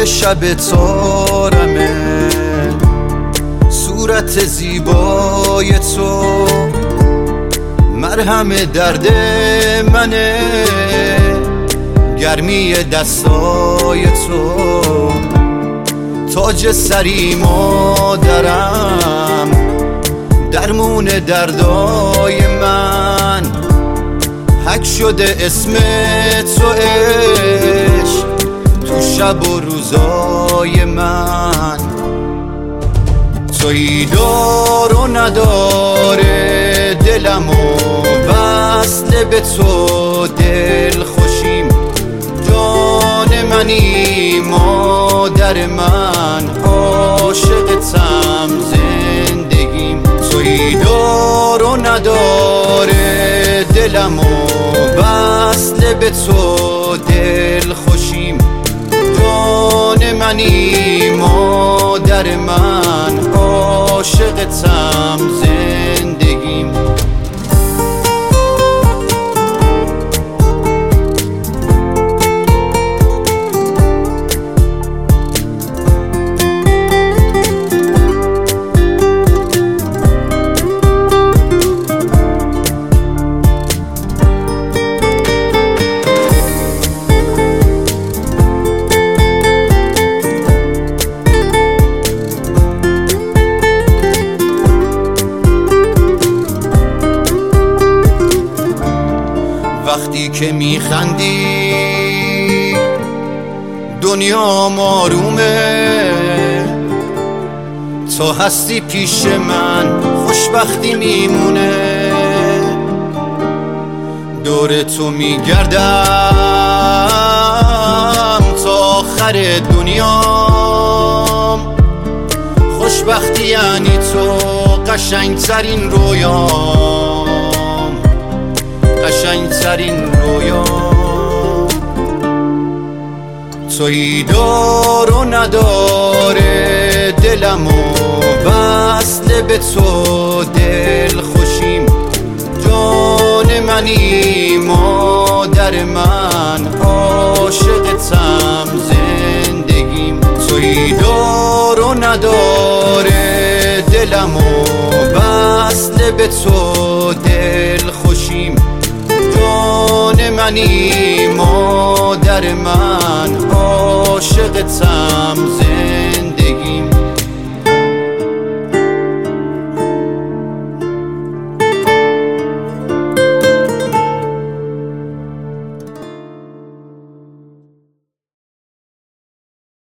شب تارمه، صورت زیبای تو مرهم درد منه، گرمی دستای تو تاج سری مادرم، درمون دردای من، حک شده اسم تو عشق تو شب و روزای من. تویی دار و نداره دلمو وصله به تو دل خوشیم، جان منی مادر من، عاشقتم زندگیم. تویی دار و نداره دلمو وصله به تو دل خوشیم، جان منی مادر من، عاشقتم زندگیم. وقتی که میخندی دنیا آرومه، تو هستی پیش من خوشبختی میمونه، دور تو میگردم تا آخر دنیام، خوشبختی یعنی تو قشنگترین رویام، قشنگترین رویا. تویی دار و نداره دلمو وصله به تو دل خوشیم، جان منی مادر من، عاشقتم زندگیم. تویی دار و نداره دلمو وصله به تو دل خوشیم، جان منی مادر من، عاشقتم